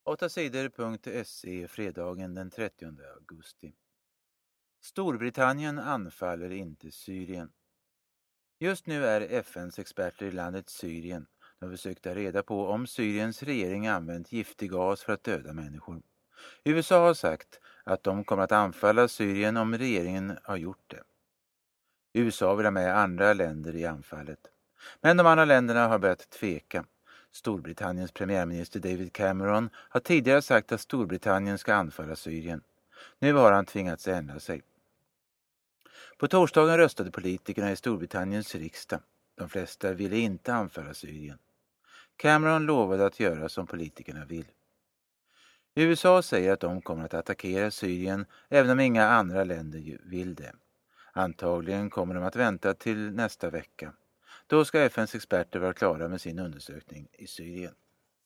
8sidor.se fredagen den 30 augusti. Storbritannien anfaller inte Syrien. Just nu är FNs experter i landet Syrien. De försökt ta reda på om Syriens regering använt giftig gas för att döda människor. USA har sagt att de kommer att anfalla Syrien om regeringen har gjort det. USA vill ha med andra länder i anfallet. Men de andra länderna har börjat tveka. Storbritanniens premiärminister David Cameron har tidigare sagt att Storbritannien ska anfalla Syrien. Nu har han tvingats ändra sig. På torsdagen röstade politikerna i Storbritanniens riksdag. De flesta ville inte anfalla Syrien. Cameron lovade att göra som politikerna vill. USA säger att de kommer att attackera Syrien även om inga andra länder vill det. Antagligen kommer de att vänta till nästa vecka. Då ska FNs experter vara klara med sin undersökning i Syrien.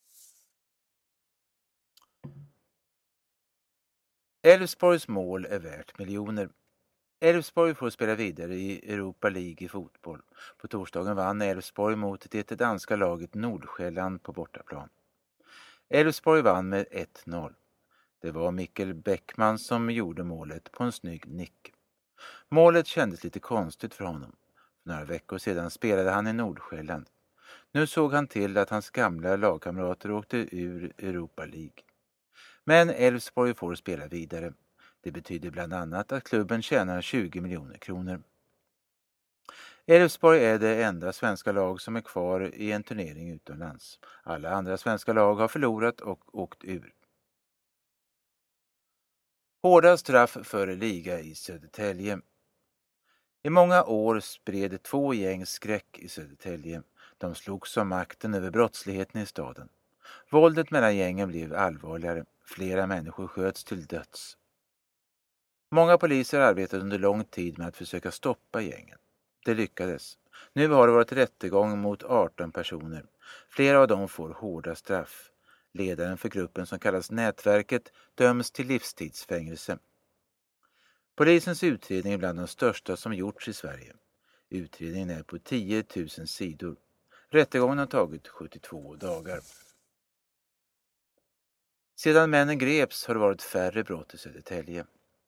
Elfsborgs mål är värt miljoner. Elfsborg får spela vidare i Europa League i fotboll. På torsdagen vann Elfsborg mot det danska laget Nordsjälland på bortaplan. Elfsborg vann med 1-0. Det var Mikkel Bäckman som gjorde målet på en snygg nick. Målet kändes lite konstigt för honom. För några veckor sedan spelade han i Nordsjälland. Nu såg han till att hans gamla lagkamrater åkte ur Europa League. Men Elfsborg får spela vidare. Det betyder bland annat att klubben tjänar 20 miljoner kronor. Elfsborg är det enda svenska lag som är kvar i en turnering utomlands. Alla andra svenska lag har förlorat och åkt ur. Hårda straff för liga i Södertälje. I många år spred 2 gäng skräck i Södertälje. De slogs om makten över brottsligheten i staden. Våldet mellan gängen blev allvarligare. Flera människor sköts till döds. Många poliser arbetade under lång tid med att försöka stoppa gängen. Det lyckades. Nu har det varit rättegång mot 18 personer. Flera av dem får hårda straff. Ledaren för gruppen som kallas Nätverket döms till livstidsfängelse. Polisens utredning är bland de största som gjorts i Sverige. Utredningen är på 10 000 sidor. Rättegången har tagit 72 dagar. Sedan männen greps har det varit färre brott i Södertälje.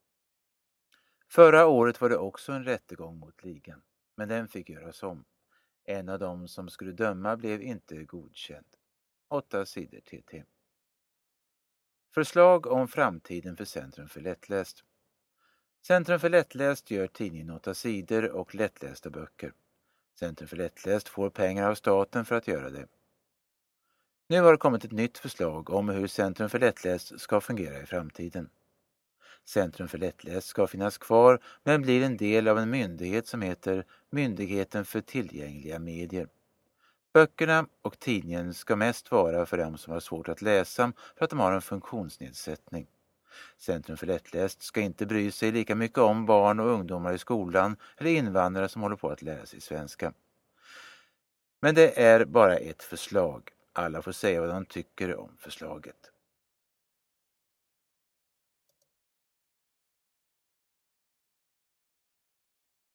Förra året var det också en rättegång mot ligan, men den fick göras om. En av dem som skulle döma blev inte godkänd. 8 sidor TT. Förslag om framtiden för Centrum för lättläst. Centrum för lättläst gör tidningen 8 sidor och lättlästa böcker. Centrum för lättläst får pengar av staten för att göra det. Nu har det kommit ett nytt förslag om hur Centrum för lättläst ska fungera i framtiden. Centrum för lättläst ska finnas kvar men blir en del av en myndighet som heter Myndigheten för tillgängliga medier. Böckerna och tidningen ska mest vara för dem som har svårt att läsa för att de har en funktionsnedsättning. Centrum för lättläst ska inte bry sig lika mycket om barn och ungdomar i skolan eller invandrare som håller på att lära sig svenska. Men det är bara ett förslag. Alla får säga vad de tycker om förslaget.